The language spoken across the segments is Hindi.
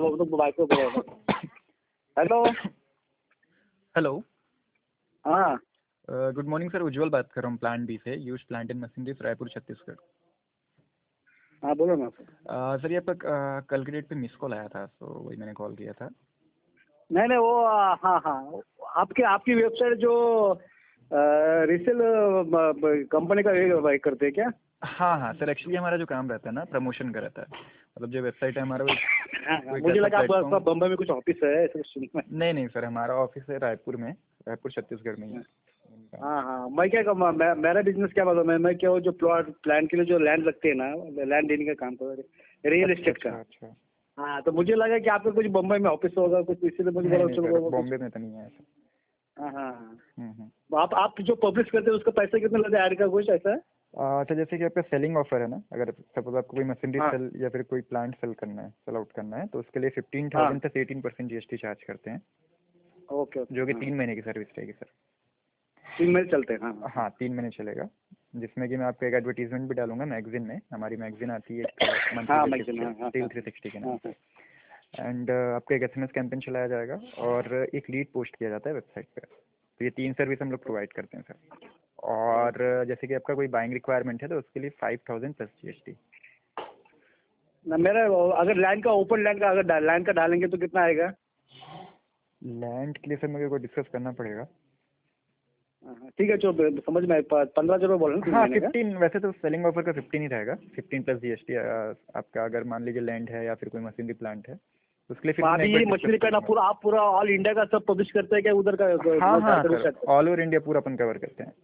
वो तो बाइक पे हेलो। हेलो। हाँ गुड मॉर्निंग सर, उज्जवल बात कर रहा हूँ प्लांट बी से, use plant and machineries, Raipur Chhattisgarh. हाँ बोलो ना सर। सर ये आपका कल के डेट पे मिस कॉल आया था, तो वही मैंने कॉल किया था। नहीं नहीं वो हाँ हाँ आपकी आपकी वेबसाइट जो रिसेल कंपनी का ये करते हैं क्या? हाँ हाँ सर, एक्चुअली हमारा जो काम रहता है ना, प्रमोशन का रहता है। मतलब जो वेबसाइट है हमारा वो हाँ, कोई मुझे ऐसा लगा प्लेटफॉर्म। आप बम्बई में कुछ ऑफिस है ऐसा कुछ सुना। नहीं सर, हमारा ऑफिस है रायपुर में, रायपुर छत्तीसगढ़ में ही है। हाँ हाँ मैं क्या मेरा बिजनेस क्या मालूम है, मैं क्या वो जो प्लॉट प्लान के लिए जो लैंड लगते हैं ना, लैंड देने का काम कर रहे रियल एस्टेट का। अच्छा। हाँ तो मुझे लगा कि आपका कुछ बम्बई में ऑफिस होगा कुछ, इसीलिए मुझे बोला नहीं चलो सर, वो कुछ। बॉम्बे में तो नहीं है ऐसा। हाँ हाँ हाँ। हम्म। तो आप जो पब्लिश करते हैं उसका पैसा कितना लगता है, ऐड का कुछ ऐसा है? अच्छा, जैसे कि आपका सेलिंग ऑफर है ना, अगर सपोज आपको कोई मशीनरी हाँ सेल या फिर कोई प्लांट सेल करना है, सेल आउट करना है, तो उसके लिए हाँ 15,000 तक 18% GST चार्ज करते हैं, ओके ओके जो कि हाँ 3 महीने की सर्विस रहेगी सर। 3 महीने चलते हैं हाँ हाँ हाँ 3 महीने चलेगा, जिसमें कि मैं आपको एक एडवर्टीजमेंट भी डालूंगा मैगजीन में। हमारी मैगजीन आती है एक मंथली हाँ बेसिस मैगजीन पे, हाँ हाँ स्टील हाँ 360 के नाम हाँ से। एंड आपको एक SMS कैंपेन चलाया जाएगा और एक लीड पोस्ट किया जाता है वेबसाइट पे। तो ये 3 सर्विस हम लोग प्रोवाइड करते हैं सर। और जैसे कि आपका कोई बाइंग रिक्वायरमेंट है तो उसके लिए 5,000 प्लस GST। ना मेरा अगर लैंड का ओपन लैंड का अगर लैंड का डालेंगे तो कितना आएगा? लैंड के लिए सर मेरे को डिस्कस करना पड़ेगा। हाँ, हाँ, ठीक है चलो समझ में 15,000 बोल रहे हैं 3 हाँ महीने का। 15, वैसे तो सेलिंग ऑफर का 15 ही रहेगा, 15 प्लस GST। आपका अगर मान लीजिए लैंड है या फिर कोई मशीनरी प्लांट है तो उसके लिए फिर तो मैं अभी एक बार ये डिस्कस मछली कर का ना लूँगा। पूरा आप पूरा ऑल इंडिया का सब पब्लिश करते हैं क्या उधर का हाँ हाँ झारखंड सर, साइड का? ऑल ओवर इंडिया पूरा अपन कवर करते हैं।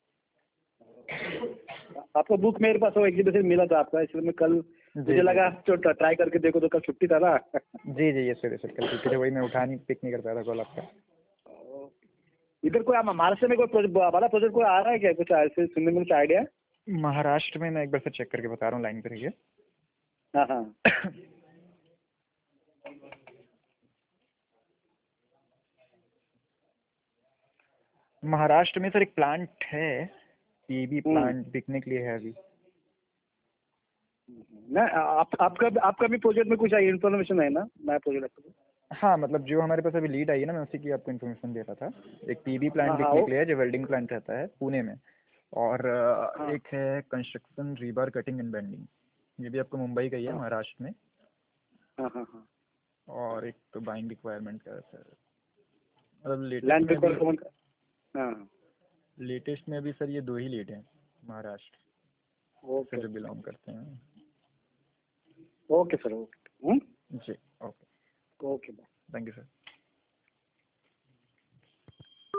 आपका बुक मेरे पास वो एग्जीबिशन मिला था आपका, इसलिए मैं कल जी मुझे जी लगा जी तो ट्राई करके देखो, तो कल छुट्टी था ना। जी जी, ये सर कल छुट्टी थी, वही मैं उठा नहीं, पिक नहीं कर पाया था कॉल आपका। इधर कोई महाराष्ट्र में कोई बड़ा प्रोजेक्ट कोई आ रहा है क्या, कुछ ऐसे सुनने में कुछ आइडिया? महाराष्ट्र में मैं एक बार से चेक करके बता रहा हूँ, लाइन पे रहिए। हाँ हाँ महाराष्ट्र में सर एक प्लांट है, PB हम्म। प्लांट बिकने के लिए है अभी। ना आपका भी प्रोजेक्ट में कुछ इन्फॉर्मेशन है ना, नया प्रोजेक्ट? हाँ मतलब जो हमारे पास अभी लीड आई है ना, मैं उसी की आपको इन्फॉर्मेशन दे रहा था। एक PB प्लांट हाँ हाँ बिकने के लिए है, जो वेल्डिंग प्लांट रहता है पुणे में। और हाँ एक है construction rebar cutting and bending, ये भी आपको मुंबई का ही है, हाँ महाराष्ट्र में। हाँ हाँ हाँ। और एक तो बाइंग रिक्वायरमेंट का है सर। मतलब लैंड रिकॉर्ड कौन? हाँ लेटेस्ट में अभी सर ये 2 ही लीड हैं महाराष्ट्र से ओके जो ओके बिलोंग करते हैं। Okay sir okay. जी okay, okay bye. Thank you sir.